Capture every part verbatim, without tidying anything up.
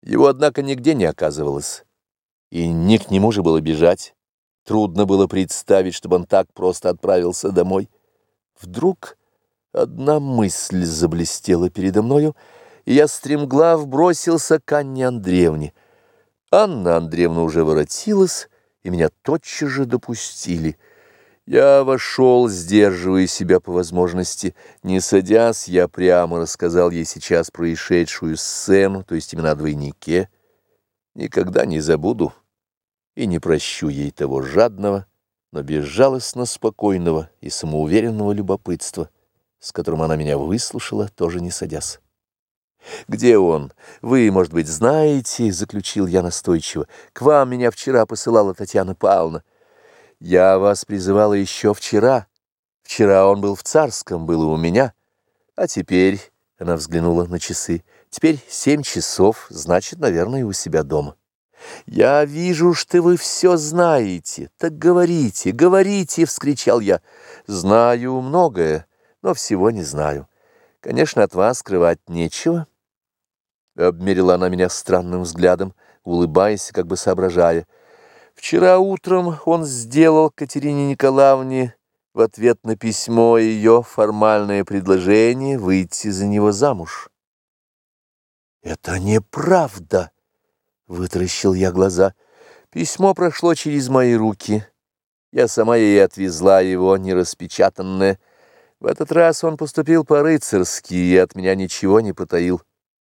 Его, однако, нигде не оказывалось, и не к нему же было бежать. Трудно было представить, чтобы он так просто отправился домой. Вдруг одна мысль заблестела передо мною, и я стремглав бросился к Анне Андреевне. Анна Андреевна уже воротилась, и меня тотчас же допустили. Я вошел, сдерживая себя по возможности. Не садясь, я прямо рассказал ей сейчас происшедшую сцену, то есть именно о двойнике. Никогда не забуду и не прощу ей того жадного, но безжалостно спокойного и самоуверенного любопытства, с которым она меня выслушала, тоже не садясь. «Где он? Вы, может быть, знаете, — заключил я настойчиво, — к вам меня вчера посылала Татьяна Павловна. Я вас призывала еще вчера. Вчера он был в Царском, было у меня. А теперь, — она взглянула на часы, — теперь семь часов, значит, наверное, у себя дома. Я вижу, что вы все знаете. Так говорите, говорите, — вскричал я. Знаю многое, но всего не знаю. Конечно, от вас скрывать нечего. Обмерила она меня странным взглядом, улыбаясь, как бы соображая. Вчера утром он сделал Катерине Николаевне в ответ на письмо ее формальное предложение выйти за него замуж. «Это неправда!» — вытаращил я глаза. Письмо прошло через мои руки. Я сама ей отвезла его, нераспечатанное. В этот раз он поступил по-рыцарски и от меня ничего не потаил.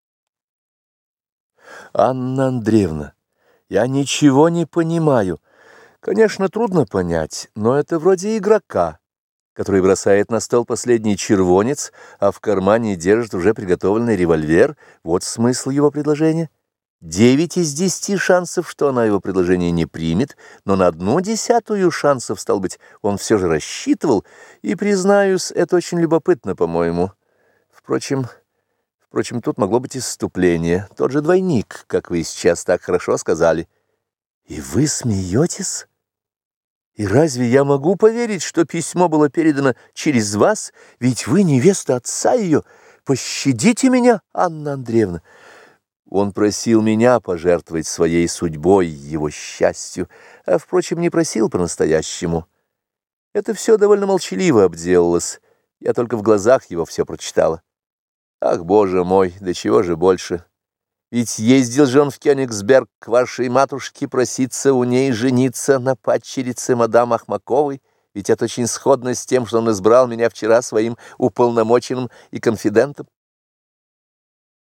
«Анна Андреевна, я ничего не понимаю. Конечно, трудно понять, но это вроде игрока, который бросает на стол последний червонец, а в кармане держит уже приготовленный револьвер. Вот смысл его предложения. Девять из десяти шансов, что она его предложение не примет, но на одну десятую шансов, стал быть, он все же рассчитывал, и, признаюсь, это очень любопытно, по-моему. Впрочем... Впрочем, тут могло быть исступление, тот же двойник, как вы сейчас так хорошо сказали. И вы смеетесь? И разве я могу поверить, что письмо было передано через вас? Ведь вы невеста отца ее. Пощадите меня, Анна Андреевна. Он просил меня пожертвовать своей судьбой, его счастью, а, впрочем, не просил по-настоящему. Это все довольно молчаливо обделалось. Я только в глазах его все прочитала. Ах, боже мой, до чего же больше? Ведь ездил же он в Кёнигсберг к вашей матушке проситься у ней жениться на падчерице мадам Ахмаковой, ведь это очень сходно с тем, что он избрал меня вчера своим уполномоченным и конфидентом.